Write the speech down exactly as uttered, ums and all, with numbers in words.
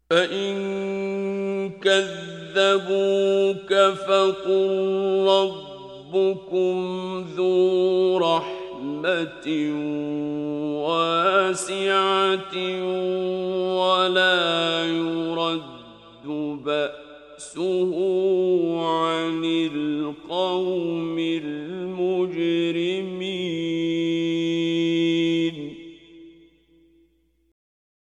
فإن كذبوك فقل ربكم ذو رحمة واسعة ولا يرد بأسه عن القوم المجرمين.